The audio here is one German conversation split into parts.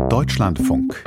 Deutschlandfunk.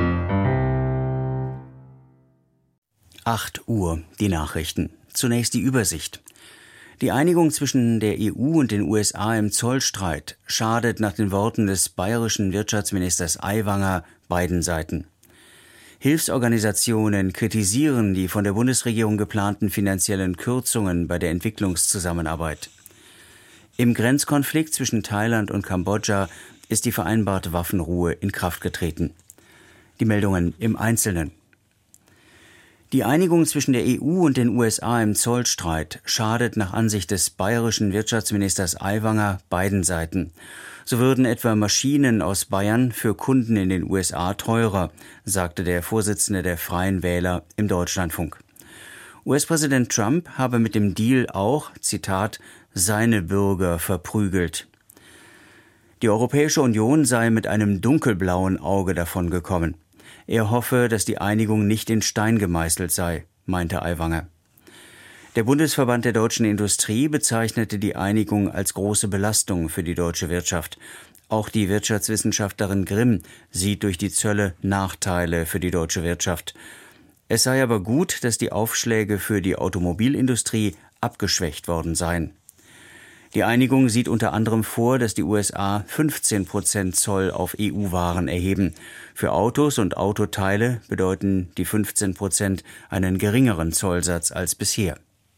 8 Uhr, die Nachrichten. Zunächst die Übersicht. Die Einigung zwischen der EU und den USA im Zollstreit schadet nach den Worten des bayerischen Wirtschaftsministers Aiwanger beiden Seiten. Hilfsorganisationen kritisieren die von der Bundesregierung geplanten finanziellen Kürzungen bei der Entwicklungszusammenarbeit. Im Grenzkonflikt zwischen Thailand und Kambodscha ist die vereinbarte Waffenruhe in Kraft getreten. Die Meldungen im Einzelnen. Die Einigung zwischen der EU und den USA im Zollstreit schadet nach Ansicht des bayerischen Wirtschaftsministers Aiwanger beiden Seiten. So würden etwa Maschinen aus Bayern für Kunden in den USA teurer, sagte der Vorsitzende der Freien Wähler im Deutschlandfunk. US-Präsident Trump habe mit dem Deal auch, Zitat, seine Bürger verprügelt. Die Europäische Union sei mit einem dunkelblauen Auge davongekommen. Er hoffe, dass die Einigung nicht in Stein gemeißelt sei, meinte Aiwanger. Der Bundesverband der deutschen Industrie bezeichnete die Einigung als große Belastung für die deutsche Wirtschaft. Auch die Wirtschaftswissenschaftlerin Grimm sieht durch die Zölle Nachteile für die deutsche Wirtschaft. Es sei aber gut, dass die Aufschläge für die Automobilindustrie abgeschwächt worden seien. Die Einigung sieht unter anderem vor, dass die USA 15% Zoll auf EU-Waren erheben. Für Autos und Autoteile bedeuten die 15% einen geringeren Zollsatz als bisher.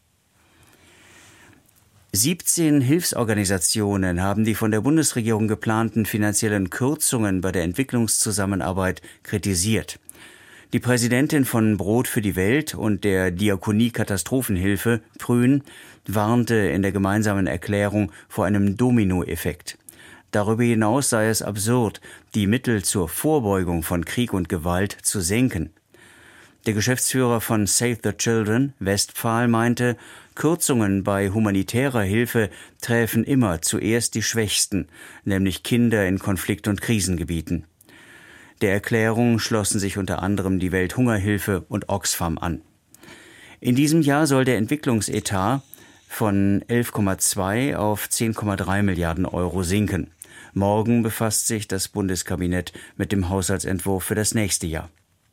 17 Hilfsorganisationen haben die von der Bundesregierung geplanten finanziellen Kürzungen bei der Entwicklungszusammenarbeit kritisiert. Die Präsidentin von Brot für die Welt und der Diakonie Katastrophenhilfe, Prün, warnte in der gemeinsamen Erklärung vor einem Dominoeffekt. Darüber hinaus sei es absurd, die Mittel zur Vorbeugung von Krieg und Gewalt zu senken. Der Geschäftsführer von Save the Children, Westphal, meinte, Kürzungen bei humanitärer Hilfe träfen immer zuerst die Schwächsten, nämlich Kinder in Konflikt- und Krisengebieten. Der Erklärung schlossen sich unter anderem die Welthungerhilfe und Oxfam an. In diesem Jahr soll der Entwicklungsetat von 11,2 auf 10,3 Milliarden Euro sinken. Morgen befasst sich das Bundeskabinett mit dem Haushaltsentwurf für das nächste Jahr.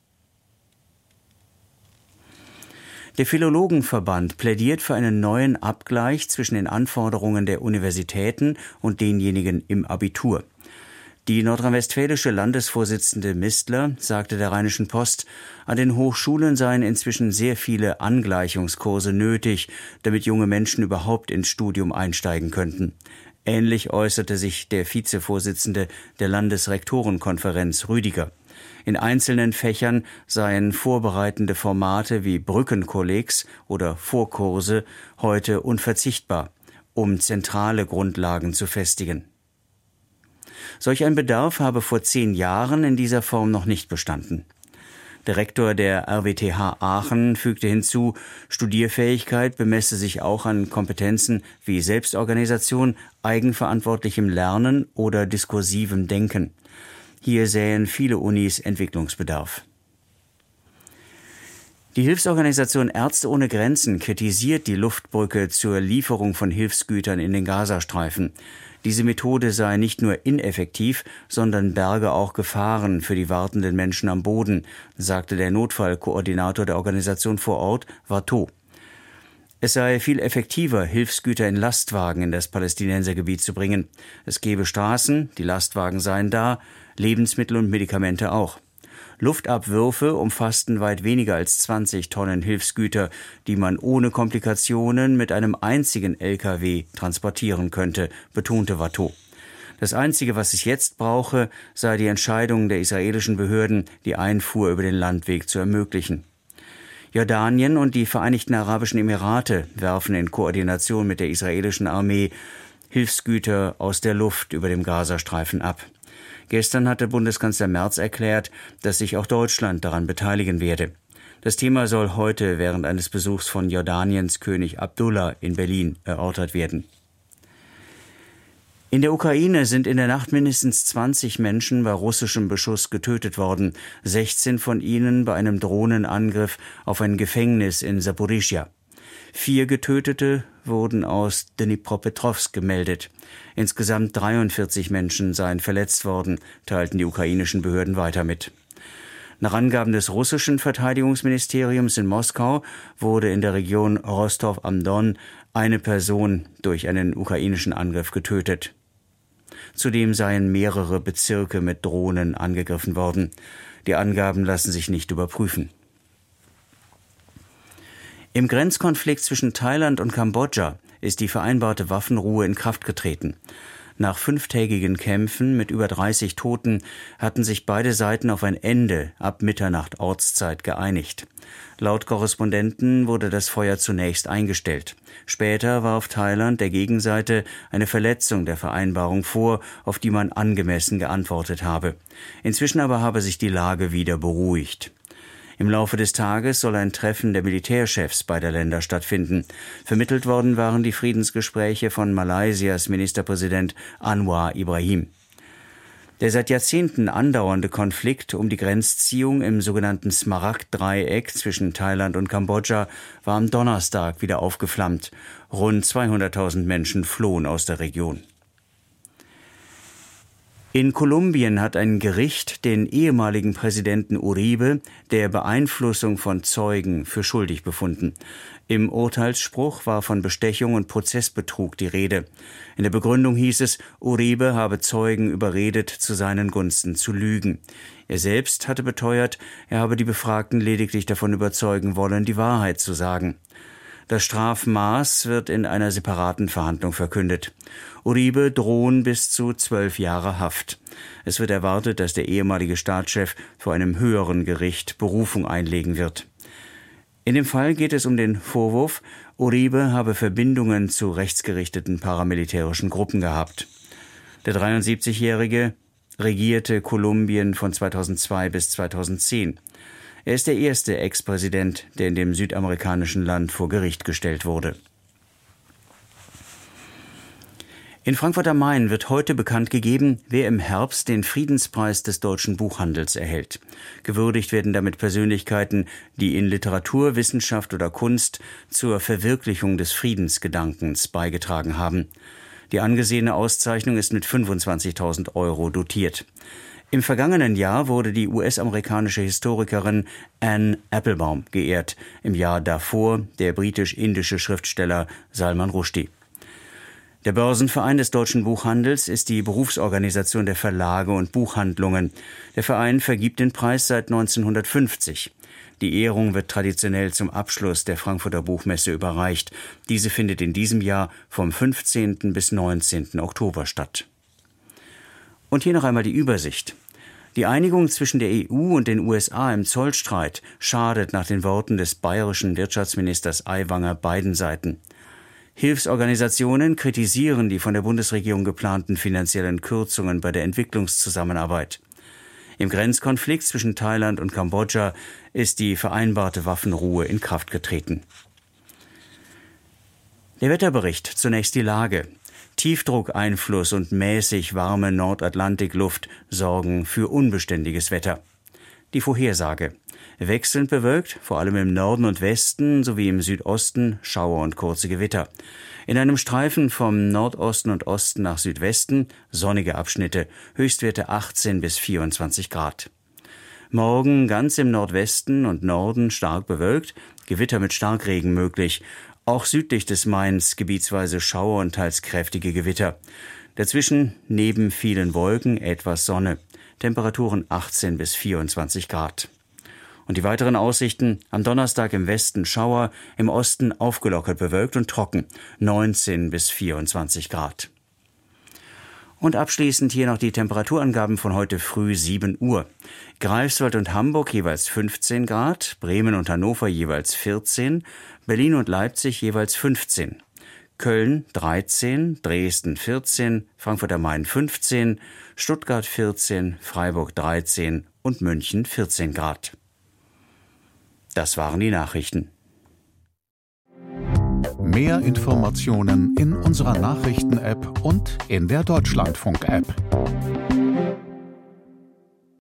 Der Philologenverband plädiert für einen neuen Abgleich zwischen den Anforderungen der Universitäten und denjenigen im Abitur. Die nordrhein-westfälische Landesvorsitzende Mistler sagte der Rheinischen Post, an den Hochschulen seien inzwischen sehr viele Angleichungskurse nötig, damit junge Menschen überhaupt ins Studium einsteigen könnten. Ähnlich äußerte sich der Vizevorsitzende der Landesrektorenkonferenz Rüdiger. In einzelnen Fächern seien vorbereitende Formate wie Brückenkollegs oder Vorkurse heute unverzichtbar, um zentrale Grundlagen zu festigen. Solch ein Bedarf habe vor 10 Jahren in dieser Form noch nicht bestanden. Der Rektor der RWTH Aachen fügte hinzu, Studierfähigkeit bemesse sich auch an Kompetenzen wie Selbstorganisation, eigenverantwortlichem Lernen oder diskursivem Denken. Hier sähen viele Unis Entwicklungsbedarf. Die Hilfsorganisation Ärzte ohne Grenzen kritisiert die Luftbrücke zur Lieferung von Hilfsgütern in den Gazastreifen. Diese Methode sei nicht nur ineffektiv, sondern berge auch Gefahren für die wartenden Menschen am Boden, sagte der Notfallkoordinator der Organisation vor Ort, Watteau. Es sei viel effektiver, Hilfsgüter in Lastwagen in das Palästinensergebiet zu bringen. Es gebe Straßen, die Lastwagen seien da, Lebensmittel und Medikamente auch. Luftabwürfe umfassten weit weniger als 20 Tonnen Hilfsgüter, die man ohne Komplikationen mit einem einzigen LKW transportieren könnte, betonte Watteau. Das Einzige, was es jetzt brauche, sei die Entscheidung der israelischen Behörden, die Einfuhr über den Landweg zu ermöglichen. Jordanien und die Vereinigten Arabischen Emirate werfen in Koordination mit der israelischen Armee Hilfsgüter aus der Luft über dem Gazastreifen ab. Gestern hatte Bundeskanzler Merz erklärt, dass sich auch Deutschland daran beteiligen werde. Das Thema soll heute während eines Besuchs von Jordaniens König Abdullah in Berlin erörtert werden. In der Ukraine sind in der Nacht mindestens 20 Menschen bei russischem Beschuss getötet worden, 16 von ihnen bei einem Drohnenangriff auf ein Gefängnis in Saporischschja. 4 Getötete wurden aus Dnipropetrovsk gemeldet. Insgesamt 43 Menschen seien verletzt worden, teilten die ukrainischen Behörden weiter mit. Nach Angaben des russischen Verteidigungsministeriums in Moskau wurde in der Region Rostow am Don eine Person durch einen ukrainischen Angriff getötet. Zudem seien mehrere Bezirke mit Drohnen angegriffen worden. Die Angaben lassen sich nicht überprüfen. Im Grenzkonflikt zwischen Thailand und Kambodscha ist die vereinbarte Waffenruhe in Kraft getreten. Nach 5-tägigen Kämpfen mit über 30 Toten hatten sich beide Seiten auf ein Ende ab Mitternacht Ortszeit geeinigt. Laut Korrespondenten wurde das Feuer zunächst eingestellt. Später warf Thailand der Gegenseite eine Verletzung der Vereinbarung vor, auf die man angemessen geantwortet habe. Inzwischen aber habe sich die Lage wieder beruhigt. Im Laufe des Tages soll ein Treffen der Militärchefs beider Länder stattfinden. Vermittelt worden waren die Friedensgespräche von Malaysias Ministerpräsident Anwar Ibrahim. Der seit Jahrzehnten andauernde Konflikt um die Grenzziehung im sogenannten Smaragd-Dreieck zwischen Thailand und Kambodscha war am Donnerstag wieder aufgeflammt. Rund 200.000 Menschen flohen aus der Region. In Kolumbien hat ein Gericht den ehemaligen Präsidenten Uribe der Beeinflussung von Zeugen für schuldig befunden. Im Urteilsspruch war von Bestechung und Prozessbetrug die Rede. In der Begründung hieß es, Uribe habe Zeugen überredet, zu seinen Gunsten zu lügen. Er selbst hatte beteuert, er habe die Befragten lediglich davon überzeugen wollen, die Wahrheit zu sagen. Das Strafmaß wird in einer separaten Verhandlung verkündet. Uribe drohen bis zu 12 Jahre Haft. Es wird erwartet, dass der ehemalige Staatschef vor einem höheren Gericht Berufung einlegen wird. In dem Fall geht es um den Vorwurf, Uribe habe Verbindungen zu rechtsgerichteten paramilitärischen Gruppen gehabt. Der 73-Jährige regierte Kolumbien von 2002 bis 2010. Er ist der erste Ex-Präsident, der in dem südamerikanischen Land vor Gericht gestellt wurde. In Frankfurt am Main wird heute bekannt gegeben, wer im Herbst den Friedenspreis des deutschen Buchhandels erhält. Gewürdigt werden damit Persönlichkeiten, die in Literatur, Wissenschaft oder Kunst zur Verwirklichung des Friedensgedankens beigetragen haben. Die angesehene Auszeichnung ist mit 25.000 € dotiert. Im vergangenen Jahr wurde die US-amerikanische Historikerin Anne Applebaum geehrt, im Jahr davor der britisch-indische Schriftsteller Salman Rushdie. Der Börsenverein des deutschen Buchhandels ist die Berufsorganisation der Verlage und Buchhandlungen. Der Verein vergibt den Preis seit 1950. Die Ehrung wird traditionell zum Abschluss der Frankfurter Buchmesse überreicht. Diese findet in diesem Jahr vom 15. bis 19. Oktober statt. Und hier noch einmal die Übersicht. Die Einigung zwischen der EU und den USA im Zollstreit schadet nach den Worten des bayerischen Wirtschaftsministers Aiwanger beiden Seiten. Hilfsorganisationen kritisieren die von der Bundesregierung geplanten finanziellen Kürzungen bei der Entwicklungszusammenarbeit. Im Grenzkonflikt zwischen Thailand und Kambodscha ist die vereinbarte Waffenruhe in Kraft getreten. Der Wetterbericht, zunächst die Lage. Tiefdruckeinfluss und mäßig warme Nordatlantikluft sorgen für unbeständiges Wetter. Die Vorhersage. Wechselnd bewölkt, vor allem im Norden und Westen sowie im Südosten Schauer und kurze Gewitter. In einem Streifen vom Nordosten und Osten nach Südwesten sonnige Abschnitte, Höchstwerte 18 bis 24 Grad. Morgen ganz im Nordwesten und Norden stark bewölkt, Gewitter mit Starkregen möglich. Auch südlich des Mains gebietsweise Schauer und teils kräftige Gewitter. Dazwischen neben vielen Wolken etwas Sonne. Temperaturen 18 bis 24 Grad. Und die weiteren Aussichten: am Donnerstag im Westen Schauer, im Osten aufgelockert bewölkt und trocken, 19 bis 24 Grad. Und abschließend hier noch die Temperaturangaben von heute früh 7 Uhr. Greifswald und Hamburg jeweils 15 Grad, Bremen und Hannover jeweils 14, Berlin und Leipzig jeweils 15, Köln 13, Dresden 14, Frankfurt am Main 15, Stuttgart 14, Freiburg 13 und München 14 Grad. Das waren die Nachrichten. Mehr Informationen in unserer Nachrichten-App und in der Deutschlandfunk-App.